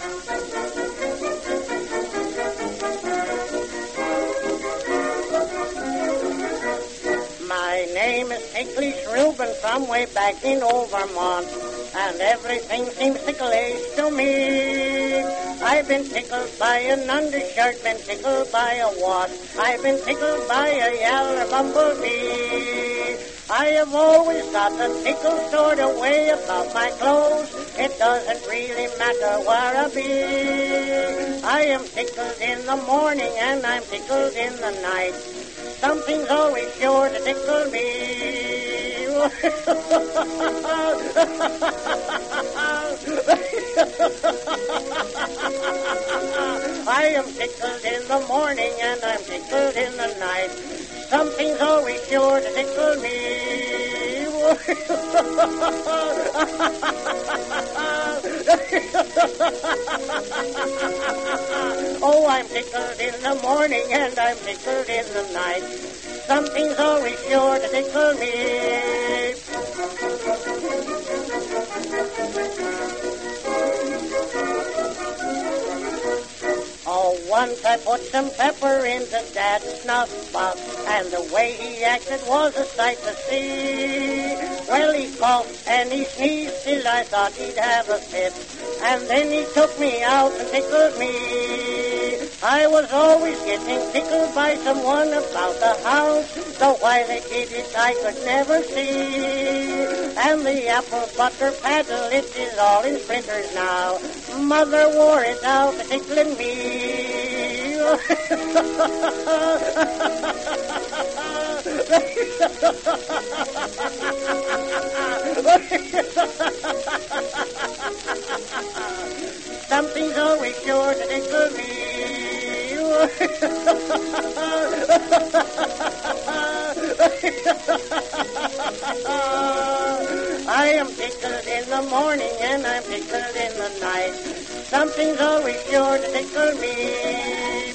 My name is Ticklish Reuben from way back in old Vermont, and everything seems ticklish to me. I've been tickled by an undershirt, been tickled by a wasp, I've been tickled by a yaller bumblebee. I have always got the tickle stored away about my clothes. It doesn't really matter where I be. I am tickled in the morning and I'm tickled in the night. Something's always sure to tickle me. I am tickled in the morning and I'm tickled in the night. Something's always sure to tickle me. Oh, I'm tickled in the morning and I'm tickled in the night. Something's always sure to tickle me. Oh, once I put some pepper into Dad's snuff box, and the way he acted was a sight to see. Well, he coughed and he sneezed till I thought he'd have a fit, and then he took me out and tickled me. I was always getting tickled by someone about the house, though why they did it I could never see. And the apple butter paddle, it is all in splinters now. Mother wore it out tickling me. Something's always sure to tickle me. I am tickled in the morning and I'm tickled in the night. Something's always sure to tickle me.